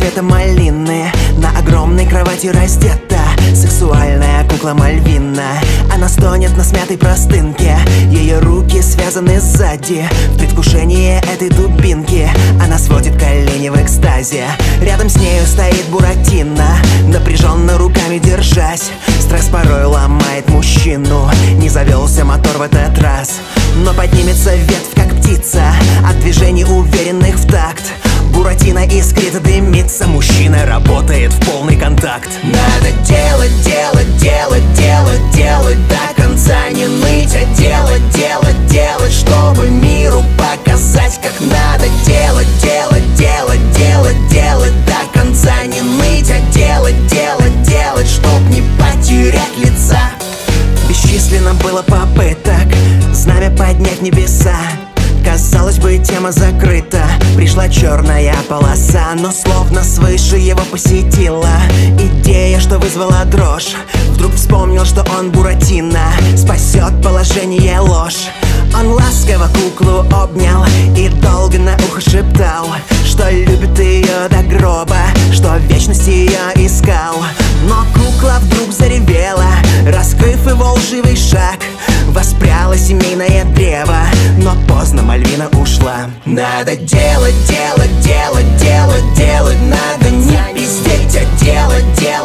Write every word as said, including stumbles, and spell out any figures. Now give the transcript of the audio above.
цвета малины. На огромной кровати раздета сексуальная кукла Мальвина. Она стонет на смятой простынке, ее руки связаны сзади. В предвкушении этой дубинки она сводит колени в экстазе. Рядом с нею стоит Буратино, напряженно руками держась. Стресс порой ломает мужчину, не завелся мотор в этот раз. Но поднимется ветвь, как птица, от движений уверенных в такт. Буратино искрит, дымится, мужчина работает в полный контакт. Надо делать, делать, делать, делать, делать до конца, не ныть, а делать, делать, делать, чтобы миру показать, как надо. Делать, делать, делать, делать, делать до конца, не ныть, а делать, делать, делать, чтоб не потерять лица. Бесчисленно было попыток знамя поднять в небеса. Казалось бы, тема закрыта, пришла черная полоса. Но словно свыше его посетила идея, что вызвала дрожь. Вдруг вспомнил, что он Буратино, спасет положение ложь. Он ласково куклу обнял и долго на ухо шептал, что любит ее до гроба, что в вечности ее искал. Но кукла вдруг заревела, раскрыв его лживый шаг. Воспряло семейное древо, но поздно, Мальвина ушла. Надо делать, делать, делать, делать, делать. Надо не пиздеть, а делать, делать.